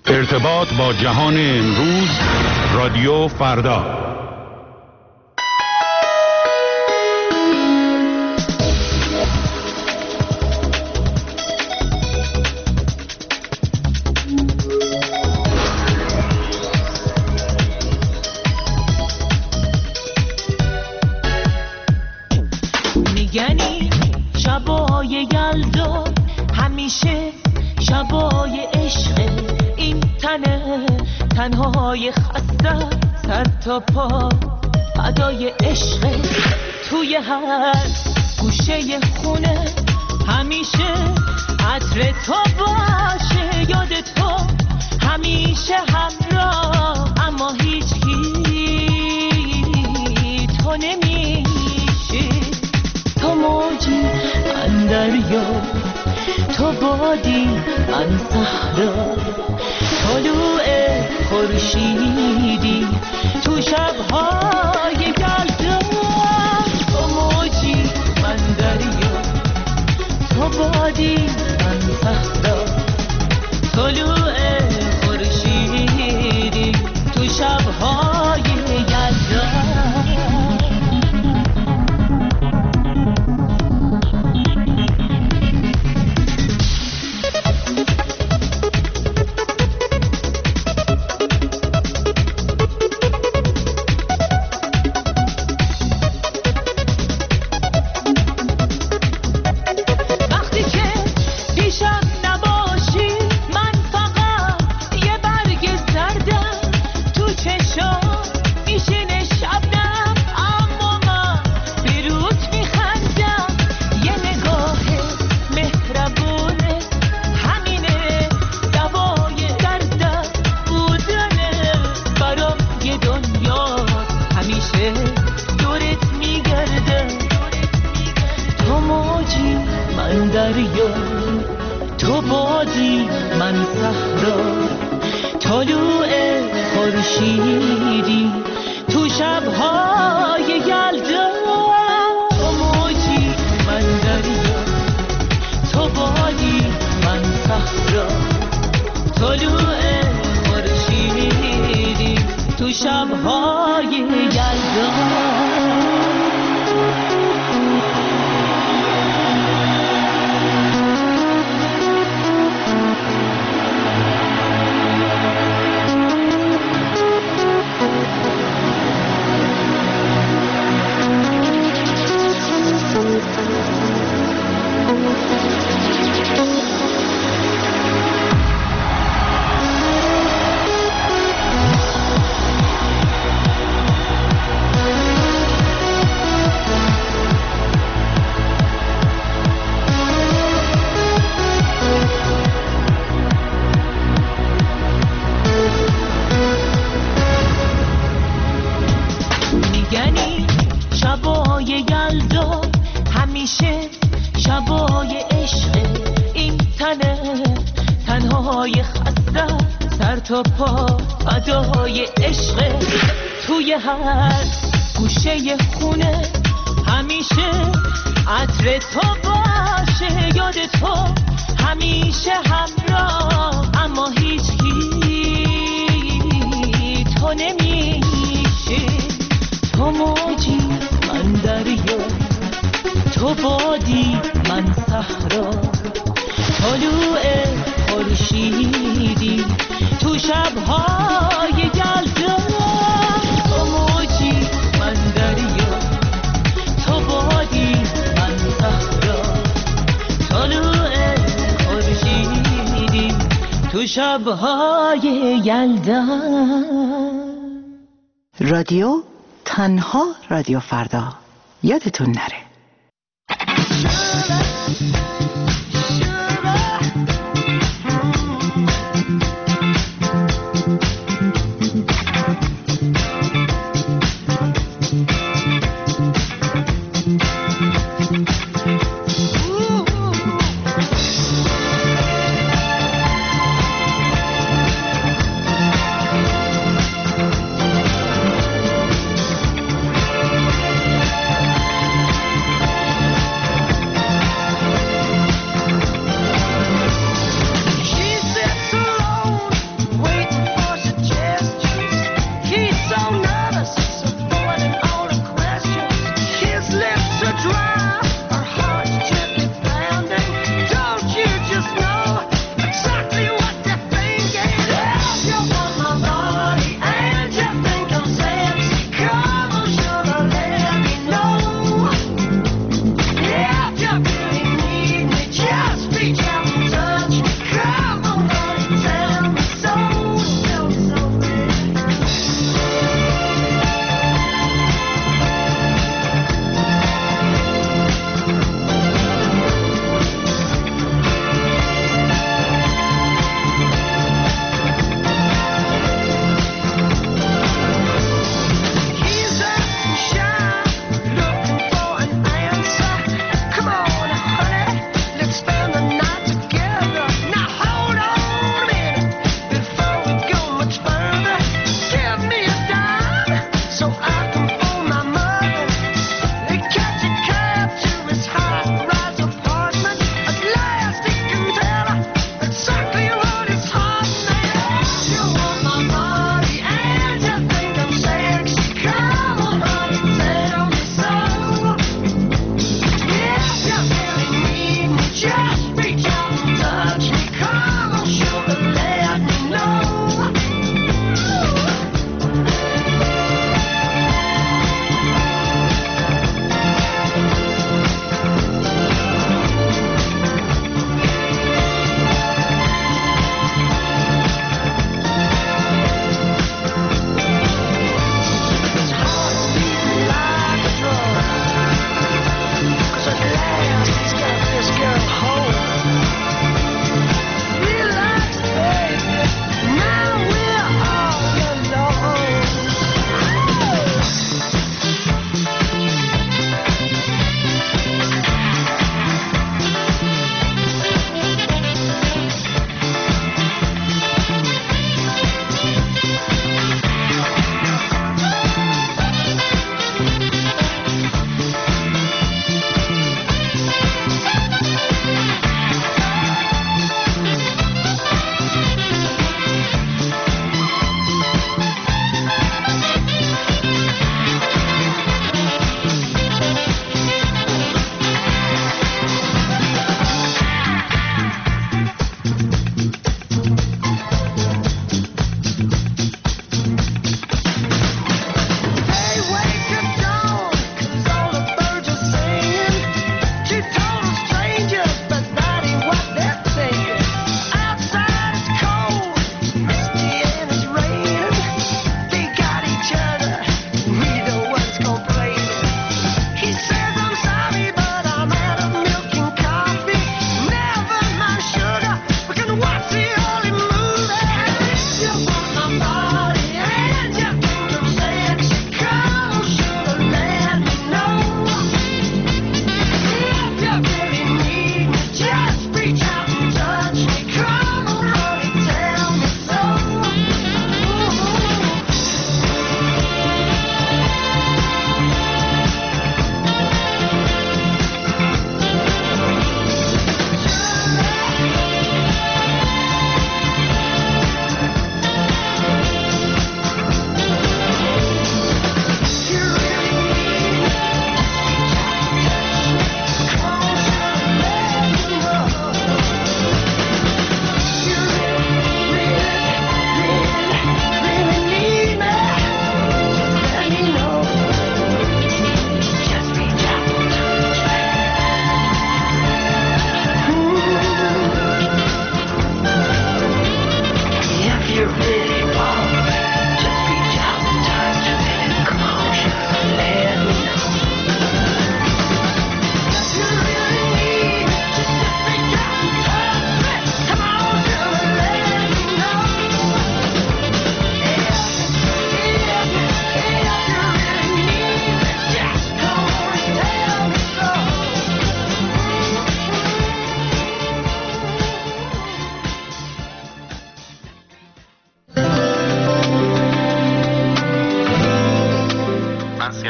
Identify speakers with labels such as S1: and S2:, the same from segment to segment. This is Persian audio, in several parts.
S1: ارتباط با جهان امروز، رادیو فردا.
S2: میگنی شبای یلدا همیشه شبای عشقه، این تنهای خسته سر تا پا فدای عشقه، توی هر گوشه خونه همیشه عطر تو باشه، یاد تو همیشه همراه، اما هیچ تو نمیشه. تو موجی من دریا، تو بادی من صحرا، طلوع خورشیدی تو شب‌های یلدا. تو موجی من دریا، تو بادی من صحرا، طلوع خورشیدی تو شب‌های یلدا. تو بادی من صحرا، طلوع خورشیدی تو شب‌های یلدا. تو موجی من دریا، تو بادی من صحرا، طلوع خورشیدی تو شب‌های یلدا. میگنی شبای یلدا همیشه شبای عشقه، این تنهای خسته سر تا پا فدای عشقه، توی هر گوشه خونه همیشه عطر تو باشه، یاد تو همیشه همراه، اما هیچ تو نمیشه. تو موجی من دریا، تو بادی من صحرا، طلوع خورشیدی تو شب‌های یلدا. تو موجی من دریا، تو بادی من صحرا، طلوع خورشیدی تو شب‌های یلدا.
S3: رادیو تنها رادیو فردا، یادتون نره.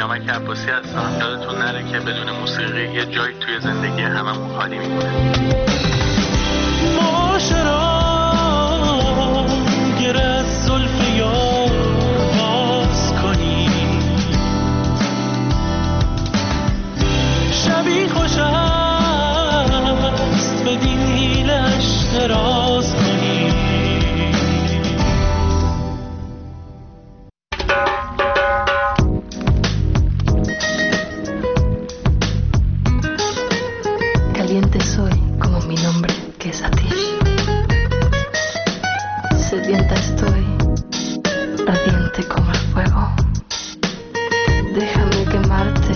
S4: نمک عباسی هستم. یادتون نره که بدون موسیقی یه جایی توی زندگی هممون خالی میمونه.
S2: معاشرا گر از زلف یار باز کنی، شبی خوش است بدین حیلش دراز کنی.
S5: Caliente soy como mi nombre, que es Atish. Sedienta estoy, ardiente como el fuego. Déjame quemarte,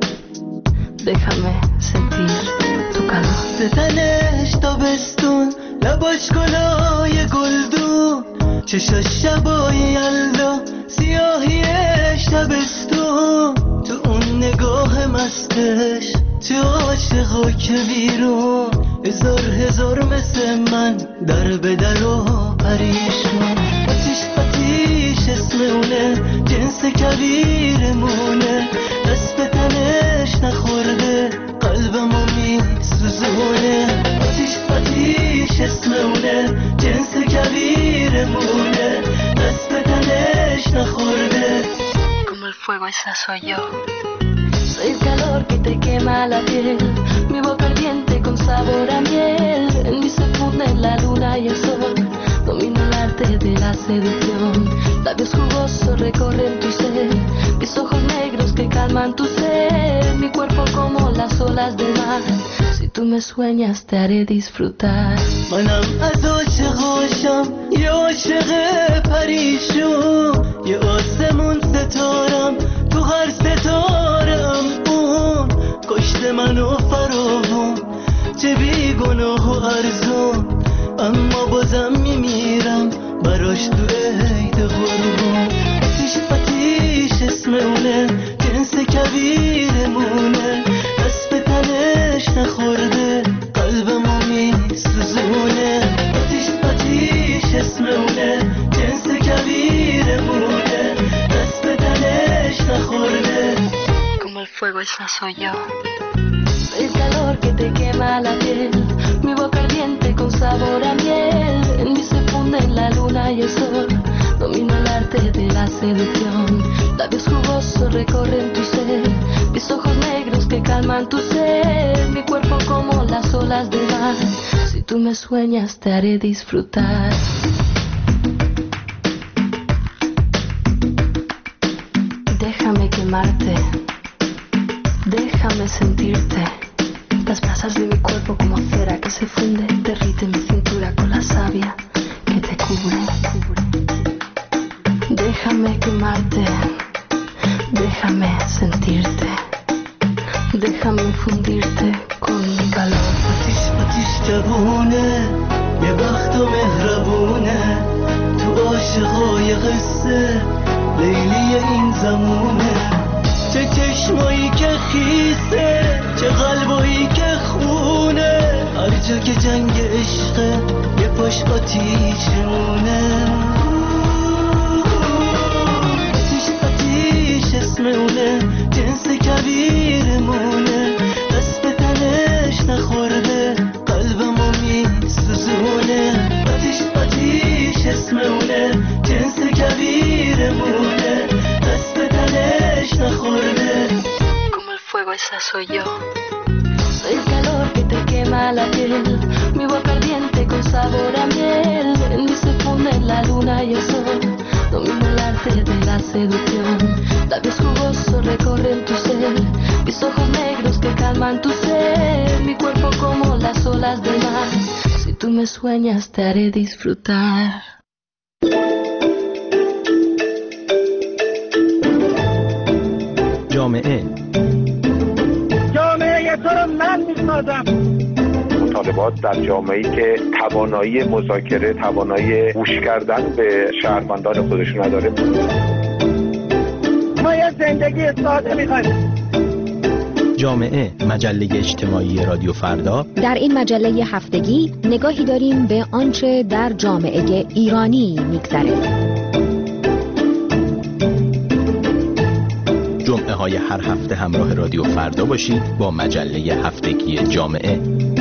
S5: déjame sentir tu calor.
S2: ستنش تابستون، لباش گلای گلدون، چشاش شبای یلدا، سیاهیش تابستون. تو اون نگاه مستش، تو عاشقا که بیرون، هزار مثل من در به در و پریشون. آتیش اسم اونه، جنس کبیرمونه، دست به تنش نخورده، قلبمو میسوزونه. آتیش اسم اونه، جنس کبیرمونه، دست به تنش نخورده.
S5: Como el fuego esa soy yo. Soy el calor que te quema la piel, mi boca ardiente con sabor a miel. En mí se funden la luna y el sol, domino el arte de la seducción. Labios jugosos recorren tu ser, mis ojos negros que calman tu ser. Mi cuerpo como las olas del mar, si tú me sueñas te haré disfrutar.
S2: منم از عاشقاشم، یه عاشق پریشون، یه آسمون ستارم، تو هر ستارم اون. کشته منو فراهم، چه بی گناه و ارزون، اما بازم میمیرم براش تو عید قربون. آتیش اسم اونه، جنس کبیرمونه، دست به تنش نخورده، قلبمو میسوزونه. آتیش اسم اونه، جنس کبیرمونه، دست به تنش نخورده.
S5: Como el fuego esa soy yo. Soy el calor que te quema la piel, mi boca ardiente con sabor a miel. En mí se funden la luna y el sol, domino el arte de la seducción. Labios jugosos recorren tu ser, mis ojos negros que calman tu ser. Mi cuerpo como las olas del mar, si tú me sueñas te haré disfrutar. Déjame quemarte, déjame sentirte. Las brasas de mi cuerpo como cera que se funde, derrite mi cintura con la savia que te cubre. Déjame quemarte, déjame sentirte, déjame fundirte con mi calor.
S2: آتیش جوونه، یه بخت و مهربونه، تو عاشقای قصه لیلی این زمونه. چه چشمایی که خیسه، چه قلبایی که خونه، هر جا که جنگ عشقه یه پاش آتیشونه. آتیش اسم اونه، جنس کبیرمونه، دست به تنش نخورده، قلبمو میسوزونه. آتیش اسم اونه، جنس کبیرمونه، دست به تنش نخورده.
S5: Como el fuego esa soy yo. Soy el calor que te quema la piel, mi boca ardiente con sabor a miel. En mí se funden la luna y el sol, domino el arte de la seducción. Labios jugosos recorren tu ser, mis ojos negros que calman tu ser. Mi cuerpo como las olas del mar, si tú me sueñas te haré disfrutar.
S6: جامعه تو رو من میسازم. مطالبات در جامعه‌ای که توانایی مذاکره، توانایی گوش کردن به شهروندان خودش نداره.
S7: ما یه زندگی ساده می‌خوایم.
S8: جامعه، مجله اجتماعی رادیو فردا.
S9: در این مجله هفتگی نگاهی داریم به آنچه در جامعه ایرانی می‌گذره.
S8: جمعه های هر هفته همراه رادیو فردا باشید با مجله هفتگی جامعه.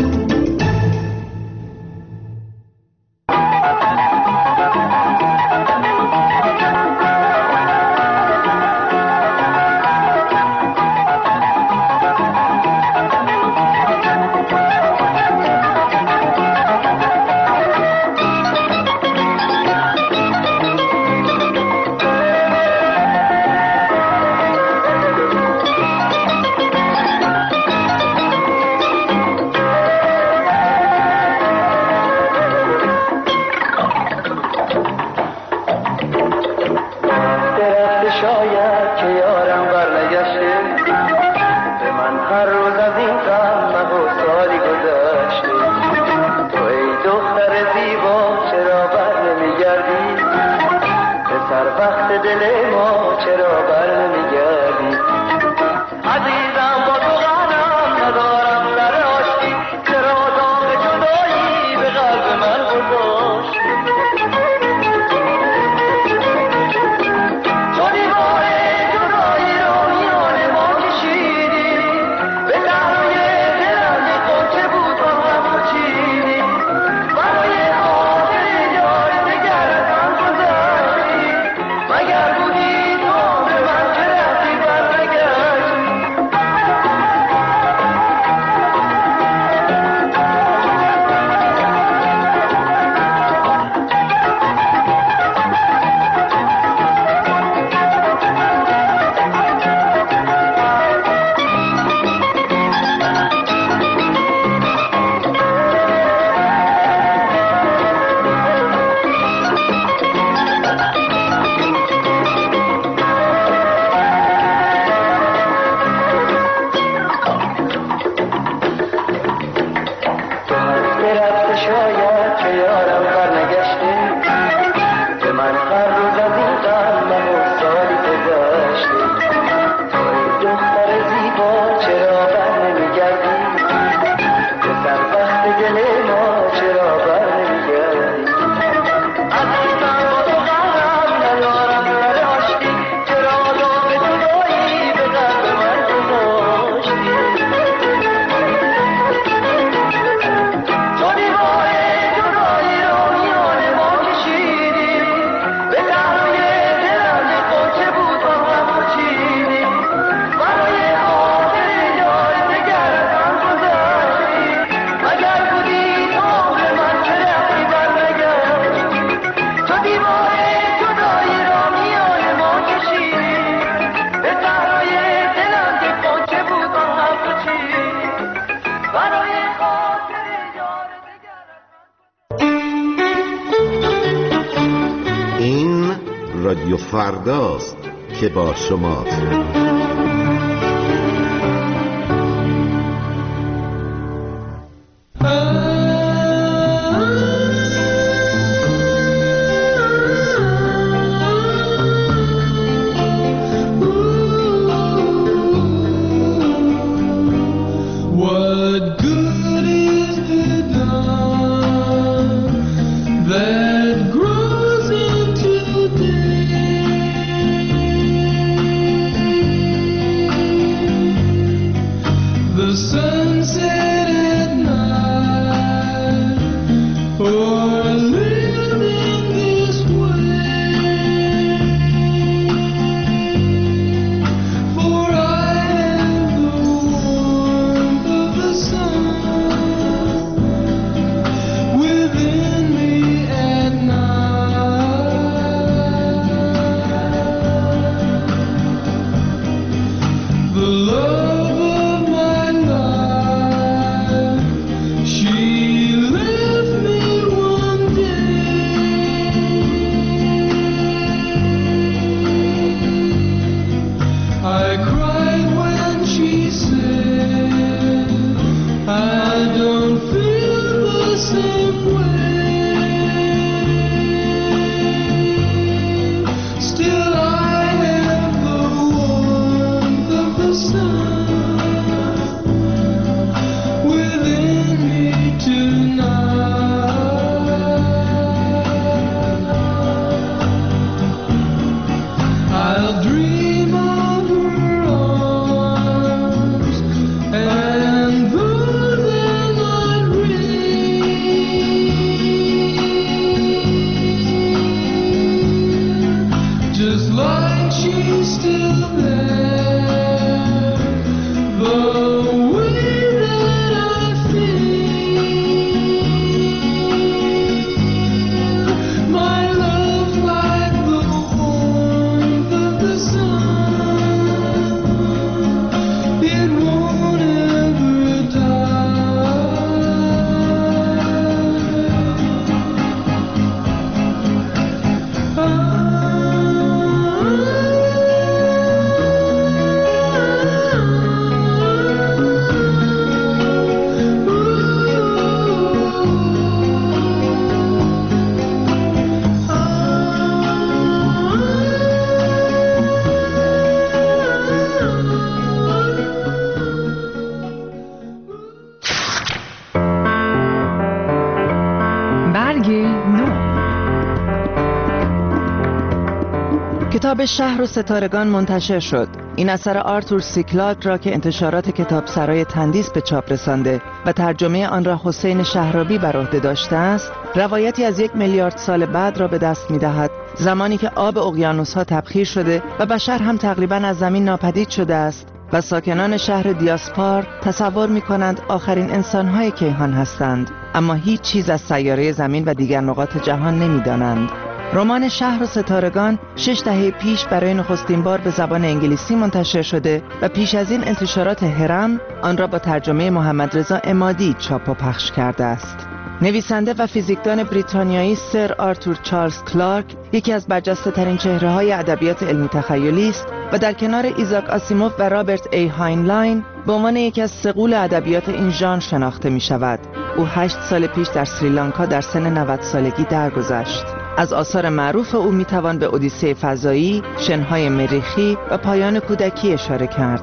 S10: رادیو فرداست که با شماست.
S3: کتاب شهر و ستارگان منتشر شد. این اثر آرتور سی کلارک را که انتشارات کتابسرای تندیس به چاپ رسانده و ترجمه آن را حسین شهرابی بر عهده داشته است، روایتی از 1 میلیارد سال بعد را به دست می‌دهد، زمانی که آب اقیانوس‌ها تبخیر شده و بشر هم تقریباً از زمین ناپدید شده است و ساکنان شهر دیاسپار تصور می‌کنند آخرین انسان‌های کیهان هستند، اما هیچ چیز از سیاره زمین و دیگر نقاط جهان نمی‌دانند. رمان شهر و ستارگان 6 دهه پیش برای نخستین بار به زبان انگلیسی منتشر شده و پیش از این انتشارات هرم آن را با ترجمه محمد رضا عمادی چاپ و پخش کرده است. نویسنده و فیزیکدان بریتانیایی سر آرتور چارلز کلارک یکی از برجسته ترین چهره های ادبیات علمی تخیلی است و در کنار ایزاک آسیموف و رابرت ای هاینلاین به عنوان یکی از صقول ادبیات این ژانر شناخته می شود. او 8 سال پیش در سریلانکا در سن 90 سالگی درگذشت. از آثار معروف او می توان به اودیسه فضایی، شنهای مریخی و پایان کودکی اشاره کرد.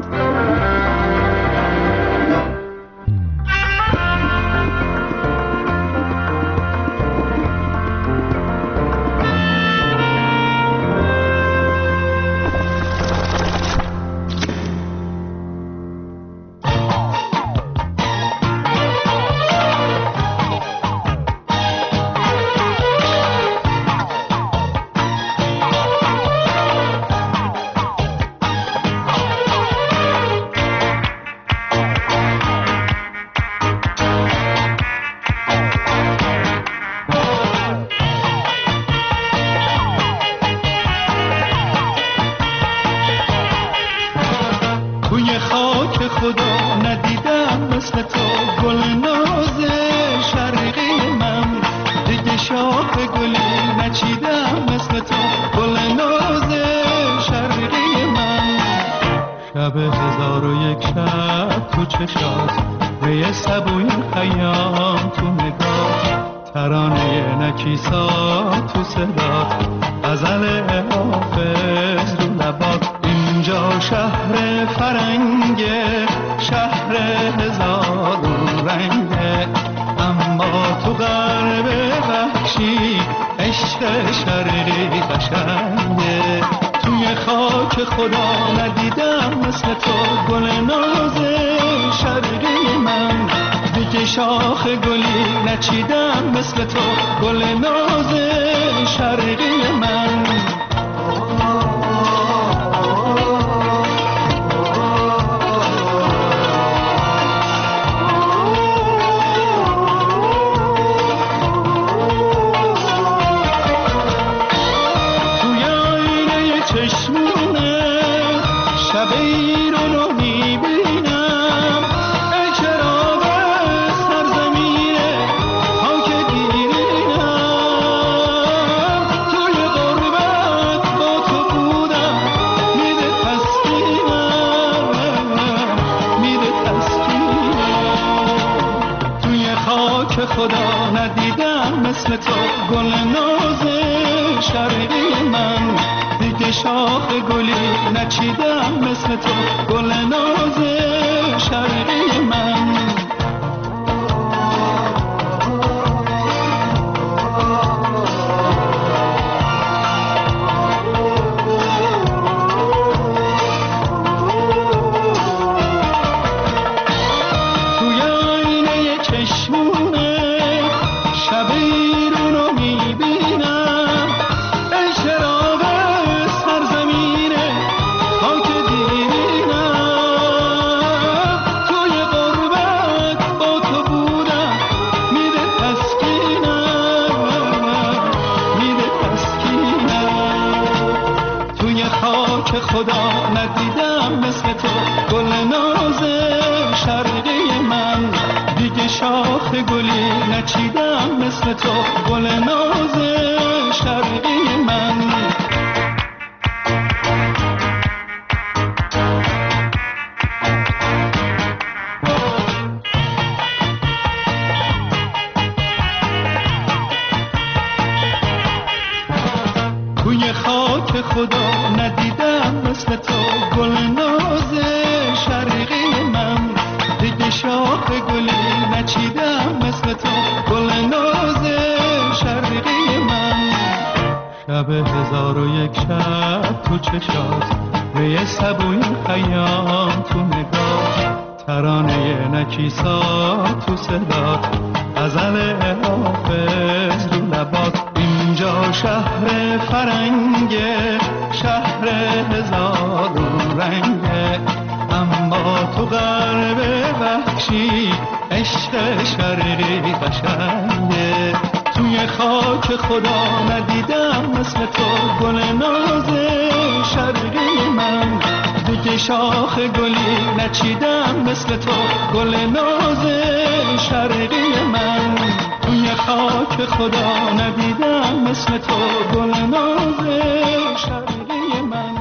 S2: شب 1001 شب تو چشات، می سبوی خیام تو نگاه، ترانه نکیسا تو صدات، غزل حافظ رو لبات. اینجا شهر فرنگه، شهر هزارون رنگه، اما تو غرب وحشی عشق شرقی قشنگه. توی خاک خدا ندیدم مثل تو گل ناز شرقی من، دیگه شاخ گلی نچیدم مثل تو گل ناز شرقی من. توی خاک خدا ندیدم مثل تو گل ناز شرقی من.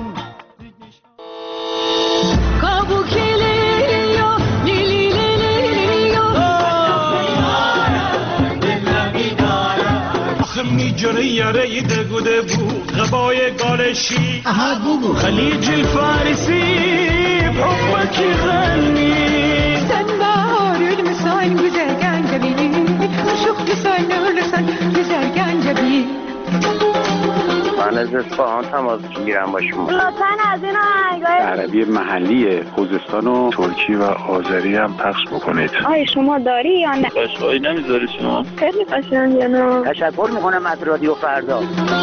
S2: میجره یاره دگوده بود غبای گالشی خلیج الفارسی بحبك غني
S11: سنبار المساين وزرقان جبيني وشوف لسان ولسان وزرقان جبين.
S12: من از اصفهان تماس میگیرم با شما.
S13: لطفاً از این آهنگای
S6: عربی محلی خوزستان و ترکی و آذری هم پخش بکنید.
S13: آیا شما داری یا نه؟
S12: قشقایی نمیذاری شما؟
S13: خیلی قشنگه نه؟
S12: تشکر میکنم از رادیو فردا.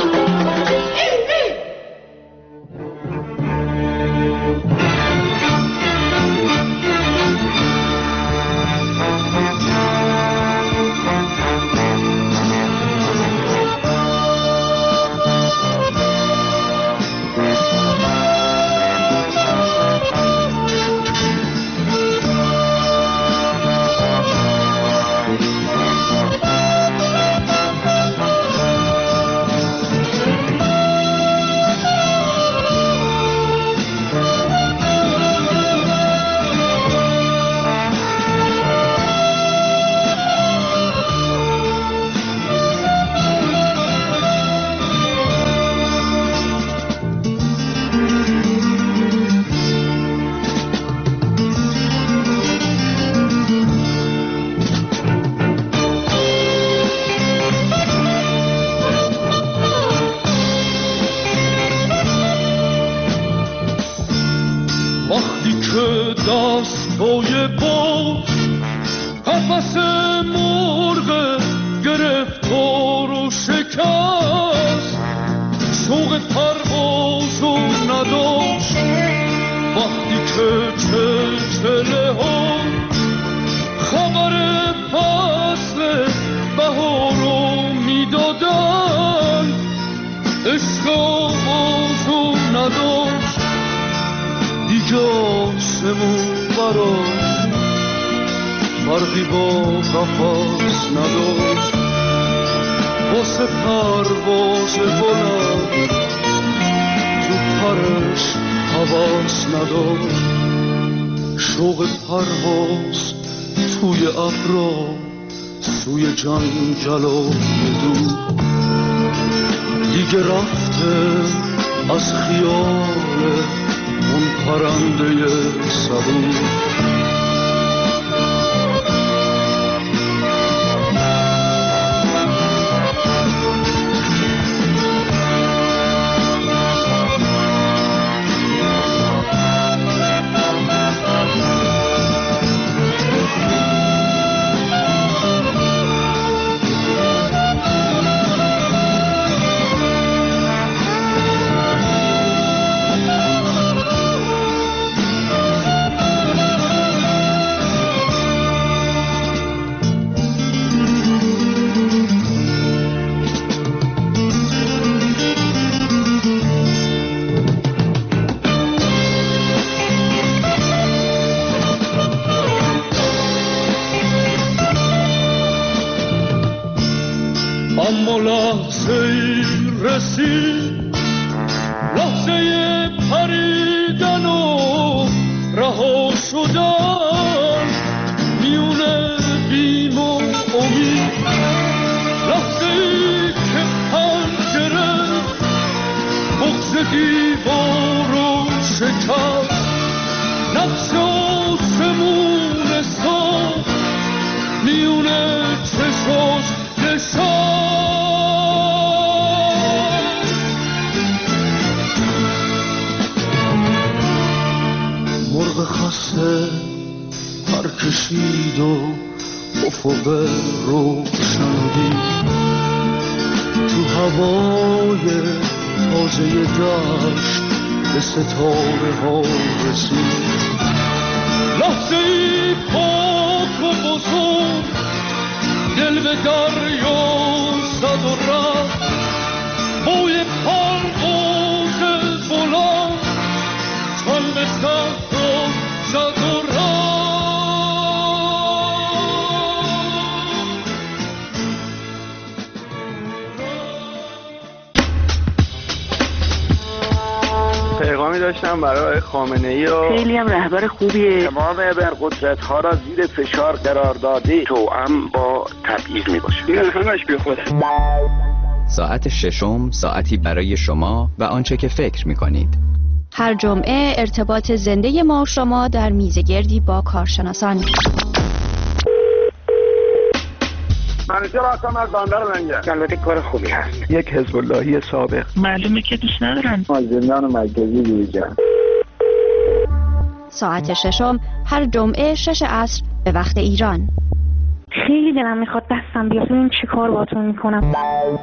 S2: داستای باز قفس مرغ گرفتار و شکست، شوق پرواز و نداشت وقتی که چلچله ها خبر فصل بهار رو میدادن. عشق آواز و نداشت دیگه آسمون برای فرقی با قفس نداشت، واسه پرواز بلند تو پرش حواس نداشت. شوق پرواز توی ابرا سوی جنگل و دور دیگه رفته از خیال اون پرنده صبور. اما لحظه رسید، لحظه پریدن و رها شدن میون بیم و امید، لحظه که پنجره بغض دیوار رو شکست، نقش آسمون ساخت میون چشاش نشست.
S14: خورشید و افق روشنی تو هوای تازه دشت به ستاره ها رسید. لحظه‌ای پاک و بزرگ دل به دریا زد و رفت، بوی پرواز بلند تن به صحرا زد و رفت.
S12: پیغامی داشتم برای خامنه‌ای و
S15: خیلی هم رهبر خوبیه.
S12: تمام ابرقدرت‌ها را زیر فشار قرار داده، توأم با تبعیض میباشه. این همش بیخوده.
S8: ساعت ششم ساعتی برای شما و آنچه که فکر می‌کنید.
S16: هر جمعه ارتباط زنده ما شما در میزگردی با کارشناسان.
S12: منیجر هستم از بندر لنگر. البته کار خوبی هست. یک حزب اللهی سابق.
S15: معلومه که دوست ندارن.
S12: از زندان مرکزی بیرون.
S16: ساعت ششم هر جمعه 6 عصر به وقت ایران.
S13: خیلی دلم میخواد دستم بیاد ببینیم چی کار باهاتون میکنم.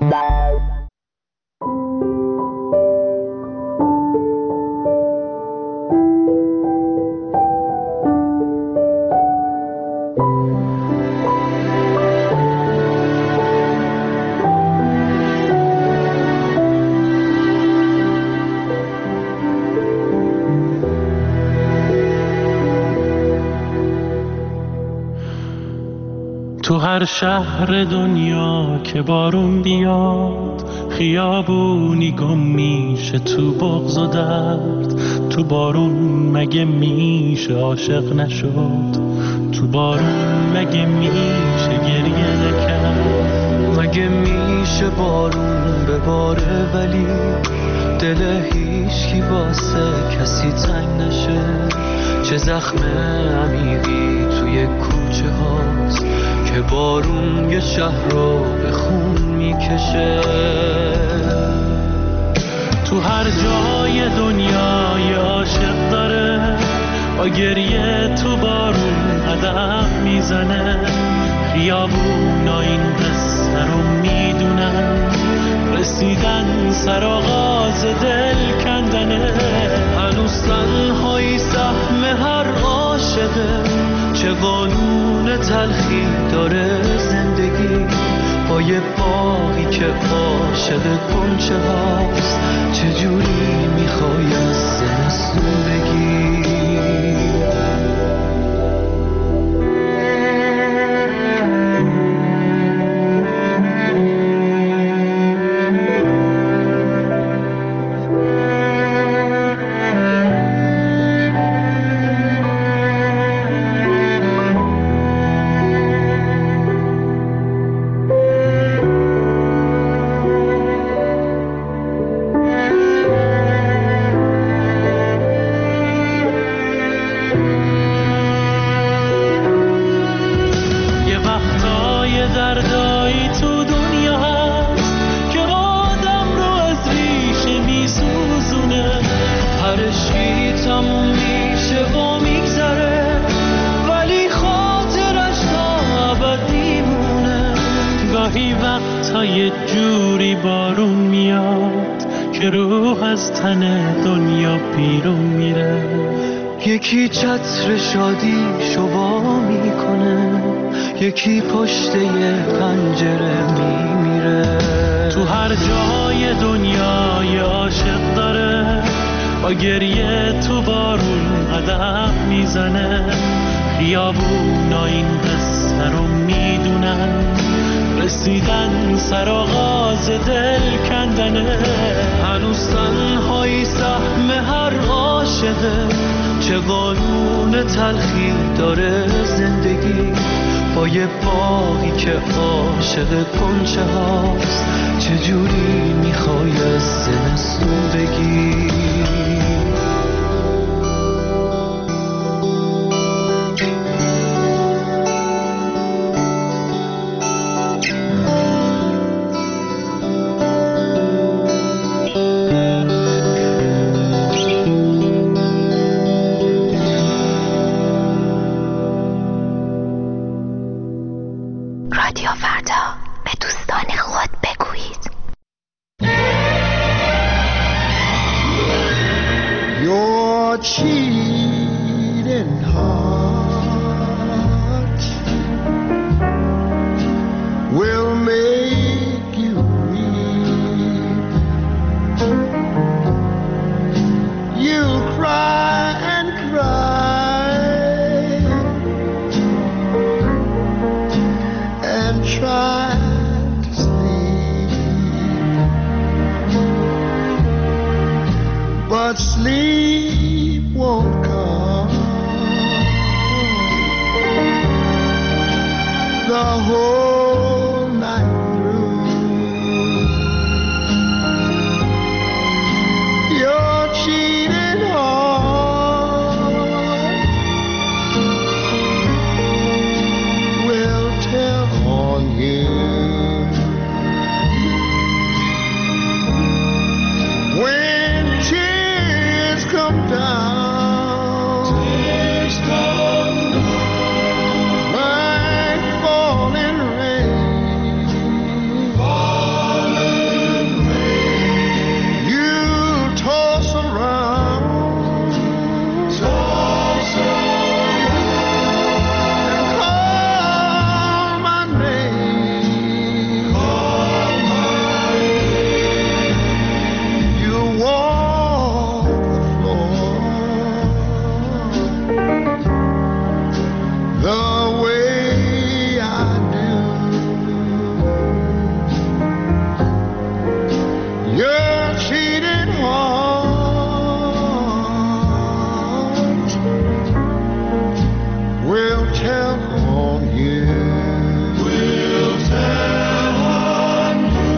S2: تو هر شهر دنیا که بارون بیاد، خیابونی گم میشه تو بغض و درد. تو بارون مگه میشه عاشق نشد؟ تو بارون مگه میشه گریه نکرد؟
S14: مگه میشه بارون بباره ولی دل هیچکی واسه کسی تنگ نشه؟ چه زخم عمیقی توی کوچه هاست که بارون یه شهر رو به خون میکشه.
S2: تو هر جای دنیا یه عاشق داره، با گریه تو بارون قدم میزنه. خیابونا این قصه رو میدونن، رسیدن سر آغاز دل کندنه.
S14: هنوز تنهایی سهم هر عاشقه، چه قانون تلخی داره زندگی. با یه باقی که عاشق گنچه هاست، چجوری میخوای از زمستون بگی؟
S2: یه جوری بارون میاد که روح از تن دنیا بیرون میره.
S14: یکی چتر شادی شوا میکنه، یکی پشت یه پنجره میمیره.
S2: تو هر جای دنیا یه عاشق داره، با گریه تو بارون قدم میزنه. خیابونا این قصه رو میدونن، رسیدن سر آغاز دل کندنه.
S14: هنوز تنهایی سهم هر عاشقه، چه قانون تلخی داره زندگی. با یه باقی که عاشق گنچه هاست، چجوری میخوای از زمستون بگی؟
S17: cheating heart will make you weep. You'll cry and cry and try to sleep, but sleep won't come. The whole night through, your cheating heart will tell on you. When tears come down, like falling rain, you toss around, and call my name. You walk the floor the way I do. Your cheating heart will tell on you. Will tell on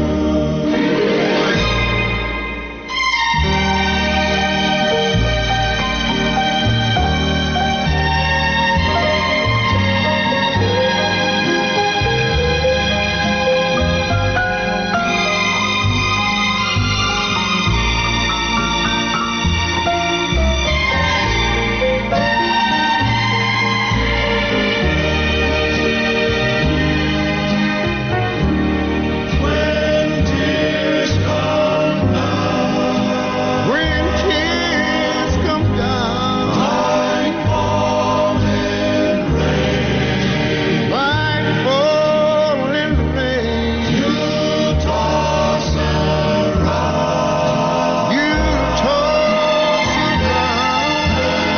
S17: when tears come down, when tears come down, like falling rain, like falling rain, you toss around, you toss around,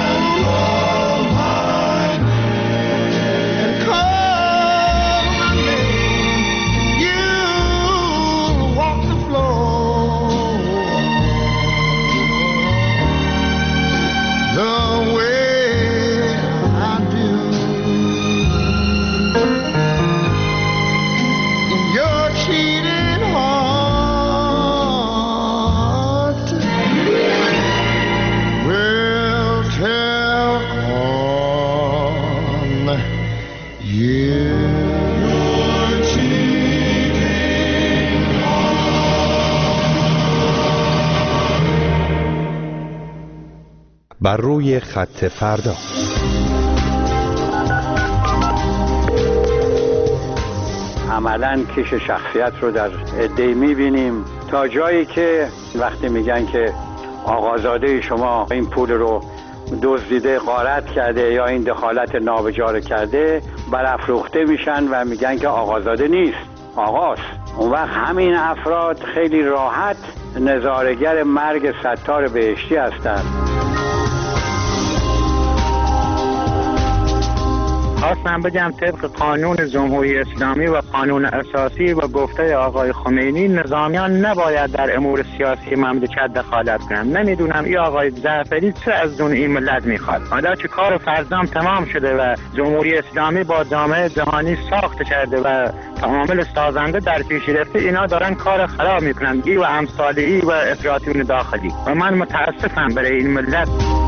S17: and call my name. You walk the floor the way I do. Your cheating heart will tell on you. Your cheating
S1: بر روی خط فردا.
S18: عملاً کش شخصیت رو در عده‌ای می‌بینیم تا جایی که وقتی میگن که آقازاده شما این پول رو دزدیده، غارت کرده یا این دخالت نابجا کرده، برافروخته میشن و میگن که آقازاده نیست، آقاست. اون وقت همین افراد خیلی راحت نظاره‌گر مرگ ستار بهشتی هستند.
S19: خواستم بگم طبق قانون جمهوری اسلامی و قانون اساسی و گفته آقای خمینی، نظامیان نباید در امور سیاسی مملکت دخالت کنند. نمیدونم این آقای جعفری چه از دون این ملت میخواد. حالا که کار فرزام تمام شده و جمهوری اسلامی با جامعه جهانی ساخت کرده و تعامل سازنده در پیش رفته، اینا دارن کار خراب میکنن، ای و امثال ای و افراطیون داخلی. و من متاسفم برای این ملت.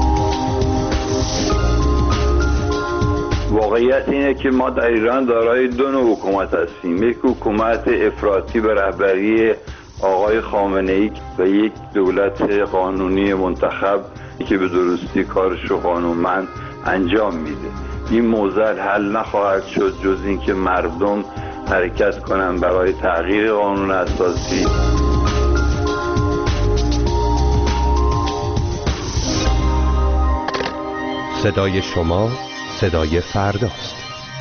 S20: واقعیت اینه که ما در ایران دارای دو نوع حکومت هستیم، یک حکومت افراطی به رهبری آقای خامنه‌ای و یک دولت قانونی منتخب که به درستی کارش رو قانونمند انجام میده. این معضل حل نخواهد شد جز اینکه مردم حرکت کنن برای تغییر قانون اساسی.
S21: صدای شما صدای فرداست.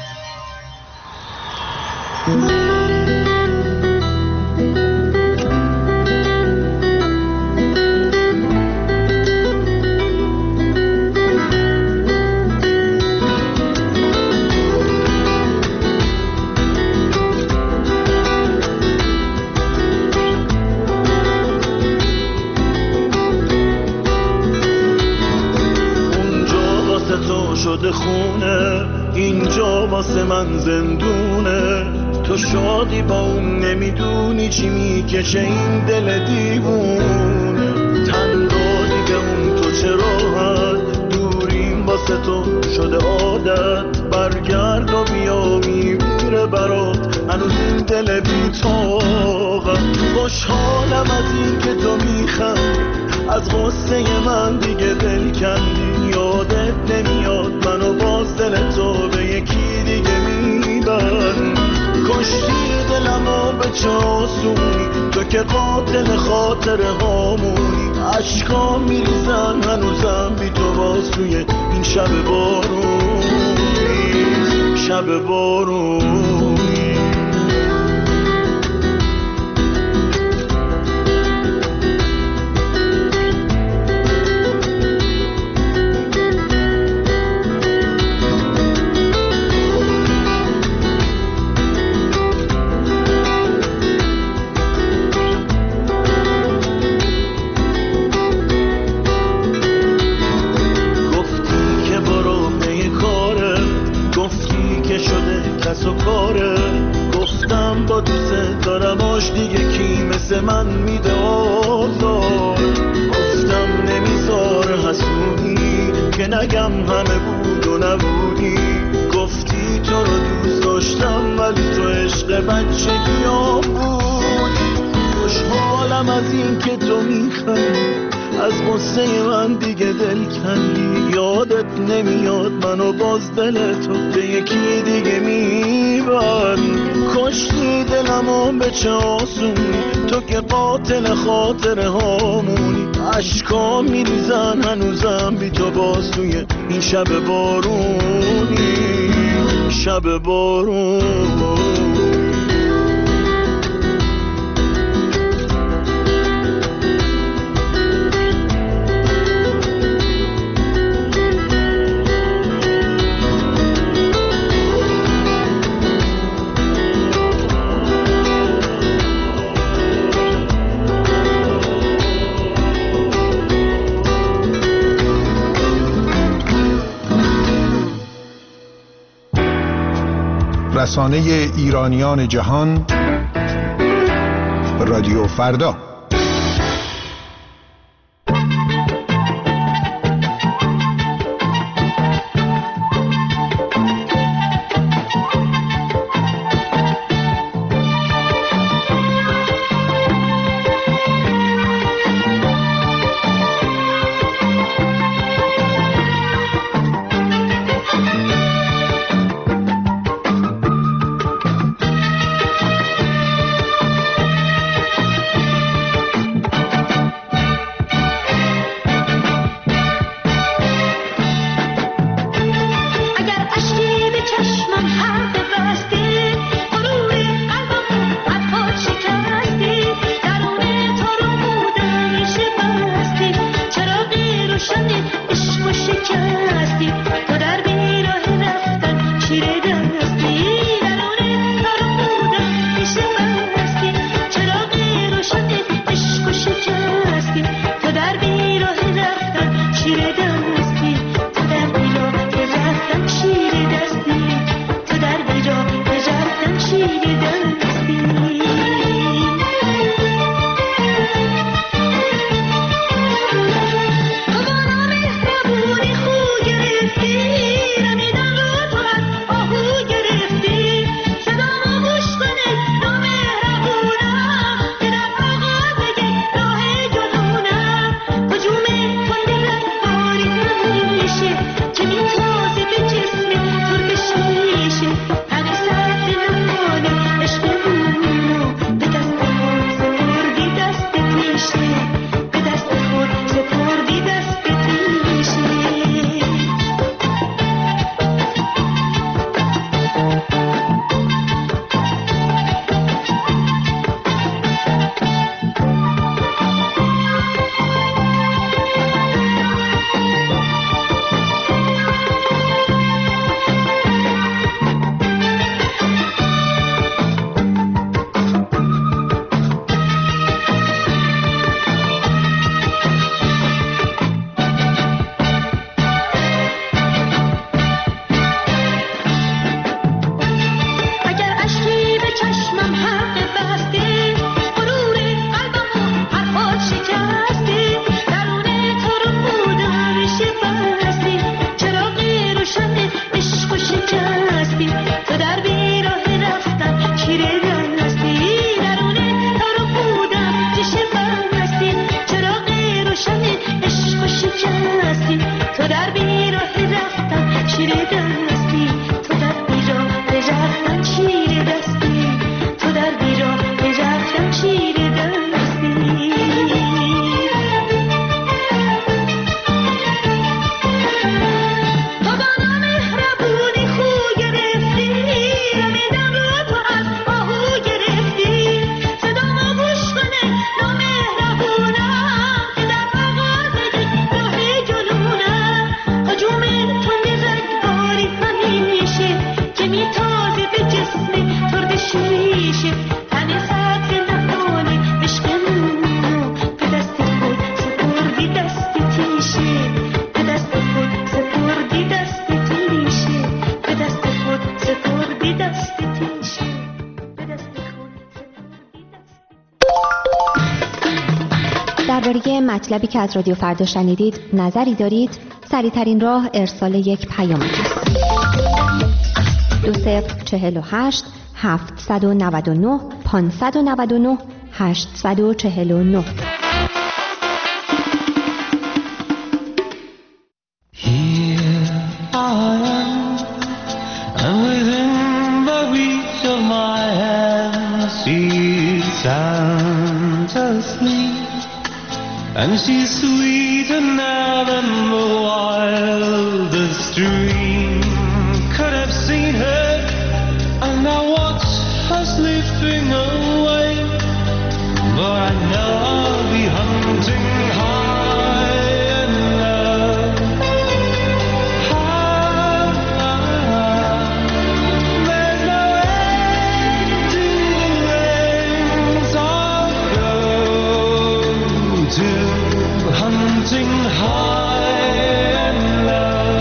S2: شده خونه اینجا واسه من زندونه، تو شادی با اون نمیدونی چی میکشه این دل دیوونه، تن دادی به اون تو چه راحت، دوریم واسه تو شده عادت، برگرد و بیا میمیره برات هنوز این دل بی‌طاقت، خوشحالم از این که تو میخندی، از غصه من دیگه دل کندی، یادت نمیاد منو باز دل تو به یکی دیگه میبند، کشتی دلمو به چه آسونی، تو که قاتل خاطر هامونی، عشقا میریزن هنوزم بی تو باز توی این شب بارونی، شب بارونی. گفتم با دوست دارم آش دیگه کی مثل من میده آزار، گفتم نمیذار حسودی که نگم همه بود و نبودی، گفتی تو رو دوست داشتم ولی تو عشق بچگیام بودی، خوشحالم از این که تو میخندی، از غصه من دیگه دل کندی، یادت نمیاد منو باز دل تو به یکی دیگه میبند، کشتی دلمو به چه آسونی، تو که قاتل خاطر هامونی، عشقا میریزن هنوزم بی تو باز توی این شب بارونی، شب بارونی.
S22: رسانه ایرانیان جهان، رادیو فردا.
S9: درباره مطلبی که از رادیو فردا شنیدید نظری دارید؟ سریع‌ترین راه ارسال یک پیام است. 2048 799 599 849.
S14: And she's sweeter now than the wildest dream could have seen her. And I watch her slipping away, but I know I'll be hunting high and low. There's no end to the lengths I'll go to, hunting high and low.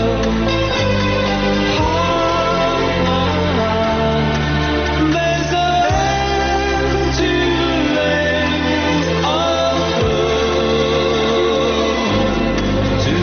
S14: There's no end to the lengths I'll go to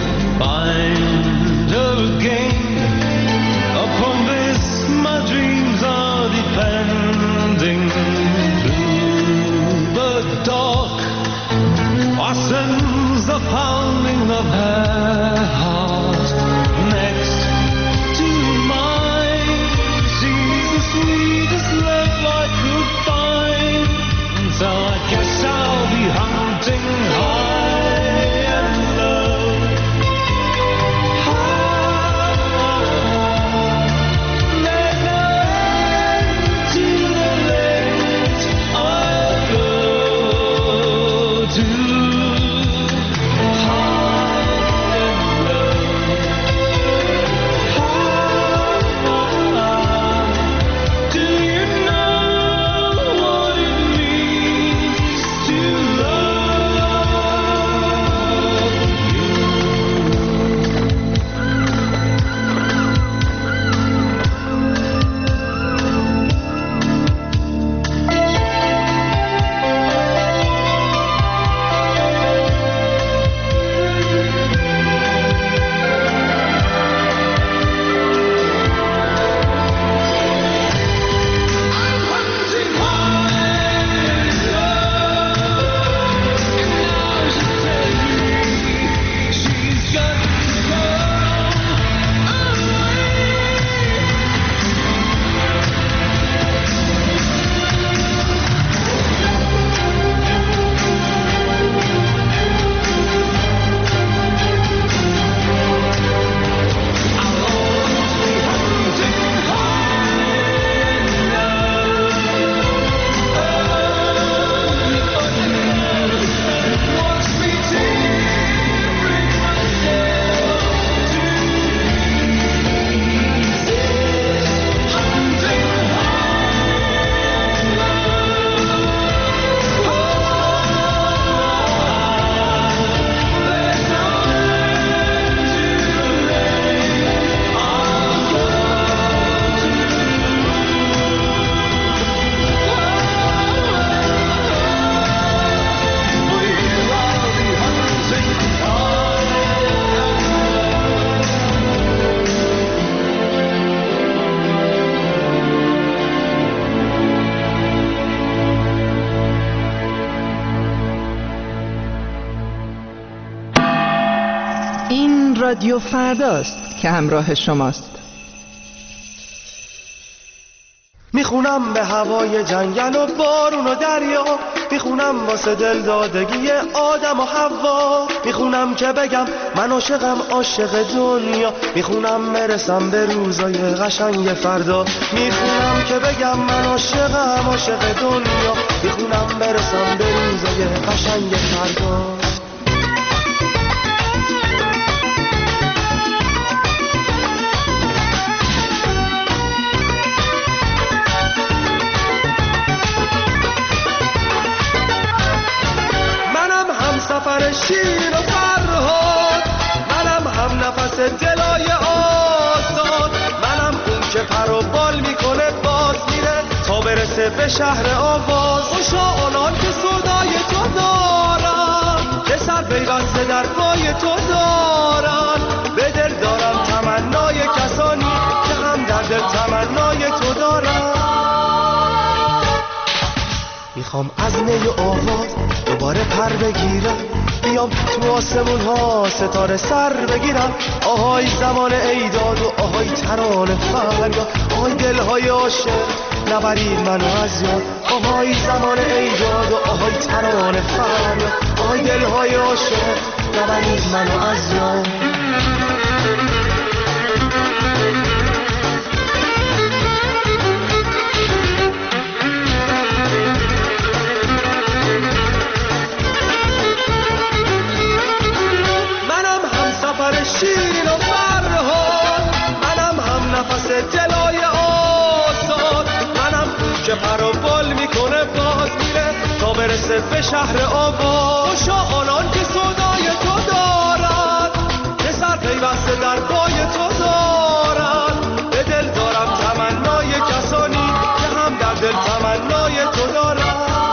S14: find her again. Upon this my dreams are depending. Through the dark I sense the pounding of her heart next to mine. She's the sweetest love I could find, so I guess I'll be hunting high and low. There's no end to the lengths I'll go to.
S3: رادیو فرداست که همراه شماست.
S2: میخونم به هوای جنگل و بارون و دریا، میخونم واسه دل دادگی آدم و حوا، میخونم که بگم من عاشقم عاشق دنیا، میخونم برسم به روزای قشنگ فردا، میخونم که بگم من عاشقم عاشق دنیا، میخونم برسم به روزای قشنگ فردا. سفر شیرین و فرهاد، منم هم نفس دلای آزاد، منم اون که پر و بال میکنه باز میره تا برسه به شهر آواز. خوشا آنان که صدای تو دارن، میخوام از نی و آواز دوباره پر بگیرم، بیام تو آسمون ها ستاره سر بگیرم. آهای زمان ایداد و آهای ترانه فریاد، آهای دلهای عاشق نبرید منو از یاد. آهای زمان ایداد و آهای ترانه فریاد، آهای دلهای عاشق نبرید منو از یاد. شیرین و فرهاد، منم هم نفس دلای آزاد، منم که پر و بال میکنه باز میره تا برسه به شهر آباد. خوشا آنان که صدای تو دارد، که سر پیوسته در پای تو دارد. به دل دارم تمنای کسانی که هم در دل تمنای تو دارد.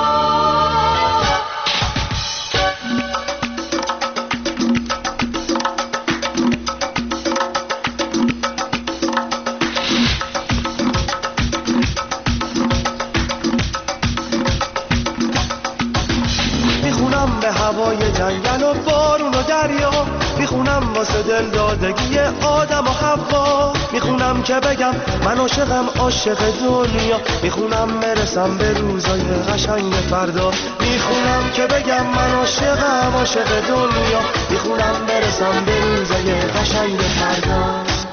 S2: هوای جنگل و بارون و دریا، میخونم واسه دل دادگی آدم و حوا. میخونم که بگم من عاشقم عاشق دنیا، میخونم برسم به روزای قشنگ فردا. میخونم که بگم من عاشقم عاشق دنیا، میخونم برسم به روزای قشنگ فردا.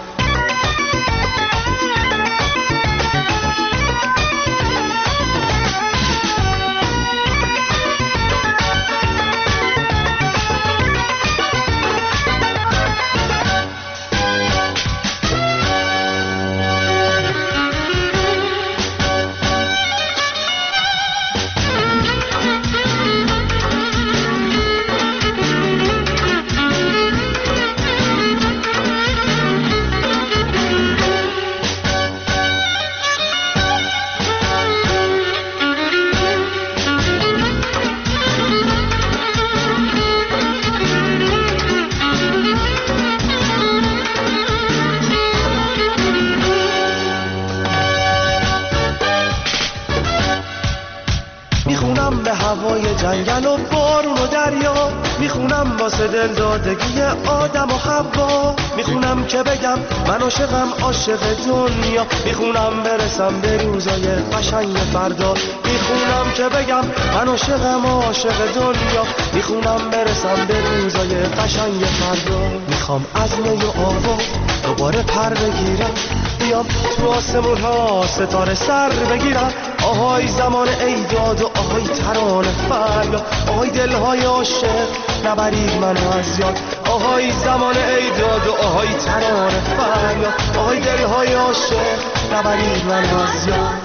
S2: جنگل و بارون و دریا، میخونم واسه دل دادگی آدم و حوا. میخونم که بگم من عاشقم عاشق دنیا، میخونم برسم به روزای قشنگ فردا. میخونم که بگم من عاشقم عاشق دنیا، میخونم برسم به روزای قشنگ فردا. میخوام از نی و آواز دوباره پر بگیرم، بیام تو آسمون ها ستاره سر بگیرم. آهای زمان ایداد و آهای ترانه فریاد، آهای دلهای عاشق نبرید منو از یاد. آهای زمان ایداد و آهای ترانه فریاد، آهای دلهای عاشق نبرید منو از یاد.